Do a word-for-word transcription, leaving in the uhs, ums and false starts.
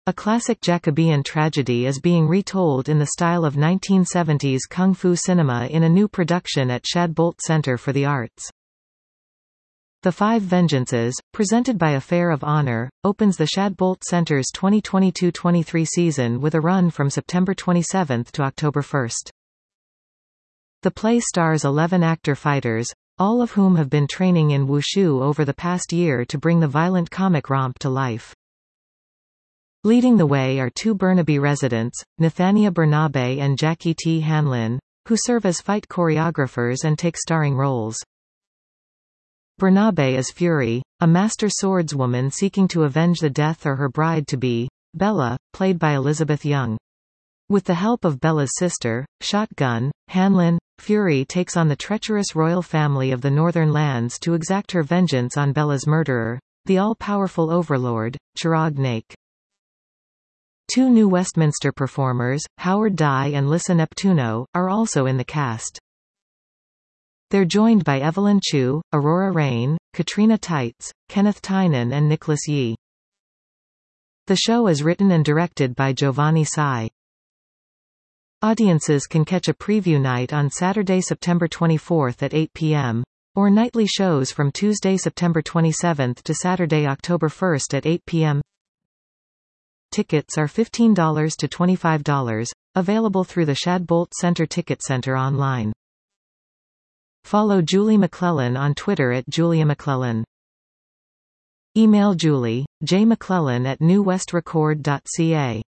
A classic Jacobean tragedy is being retold in the style of nineteen seventies kung fu cinema in a new production at Shadbolt Center for the Arts. The Five Vengeances, presented by Affair of Honor, opens the Shadbolt Center's twenty twenty-two twenty-three season with a run from September twenty-seventh to October first. The play stars eleven actor fighters, all of whom have been training in wushu over the past year to bring the violent comic romp to life. Leading the way are two Burnaby residents, Nathania Bernabe and Jackie T. Hanlon, who serve as fight choreographers and take starring roles. Bernabe is Fury, a master swordswoman seeking to avenge the death of her bride-to-be, Bella, played by Elizabeth Young. With the help of Bella's sister, Shotgun, Hanlon, Fury takes on the treacherous royal family of the Northern Lands to exact her vengeance on Bella's murderer, the all-powerful overlord, Chirag Naik. Two new Westminster performers, Howard Dye and Lissa Neptuno, are also in the cast. They're joined by Evelyn Chu, Aurora Rain, Katrina Teitz, Kenneth Tynan and Nicholas Yee. The show is written and directed by Giovanni Sai. Audiences can catch a preview night on Saturday, September twenty-fourth at eight p m, or nightly shows from Tuesday, September twenty-seventh to Saturday, October first at eight p m Tickets are fifteen dollars to twenty-five dollars, available through the Shadbolt Center Ticket Center online. Follow Julie McClellan on Twitter at Julia McClellan. Email Julie, jmcclellan at new west record dot c a.